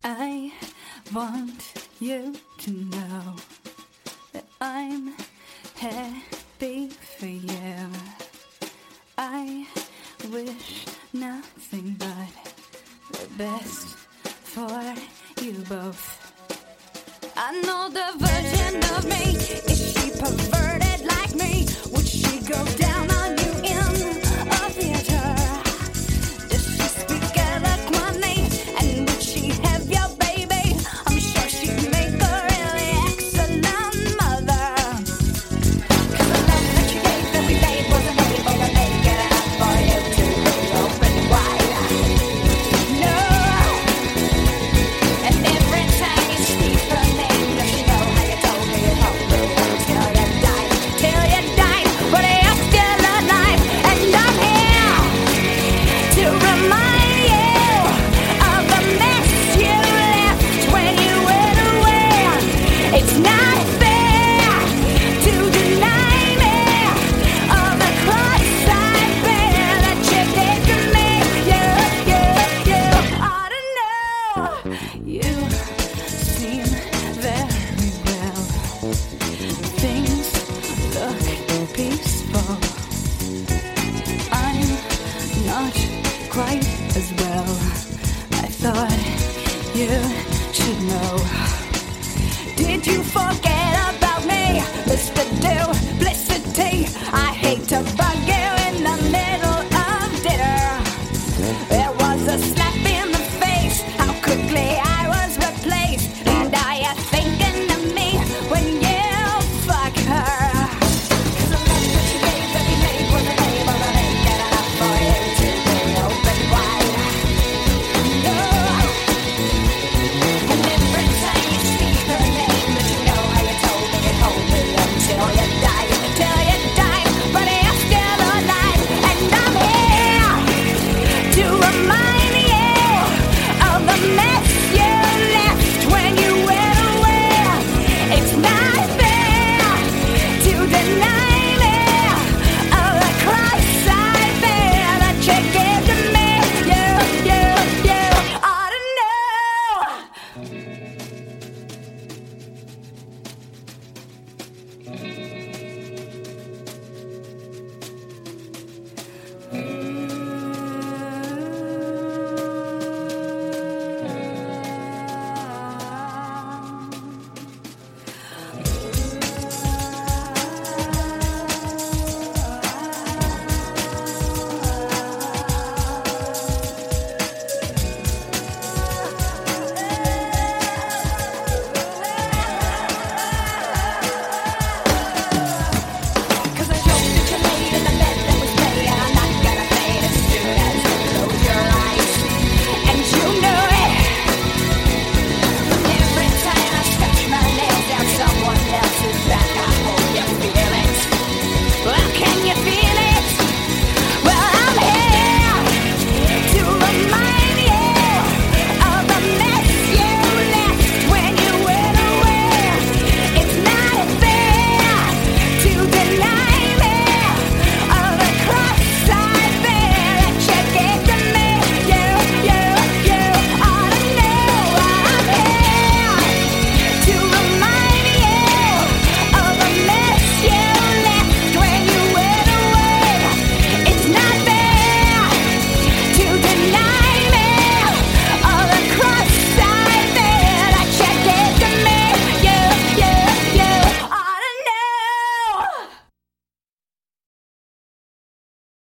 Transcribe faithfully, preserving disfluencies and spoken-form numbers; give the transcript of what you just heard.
I want you to know that I'm happy for you. I wish nothing but the best for you both. I know the version of me. Is she perverted like me? Would she go down on you in a theater? Does she speak eloquently? And would she have your baby? I'm sure she'd make a really excellent mother. 'Cause the love that you gave every day wasn't ready for the naked enough for you to be open wide. No. And every time you speak her name, does she know how you told me you hope the world till you die, till you die, but you're still alive, and I'm here to remind you of the mess you left when you went away. It's not fair to deny me of the cross I bear that you did to me. You, you, you ought to know. You seem very well. Things look peaceful. I'm not quite as well. I thought you should know. Did you forget about me, Mister Duplicity? I hate to bug you.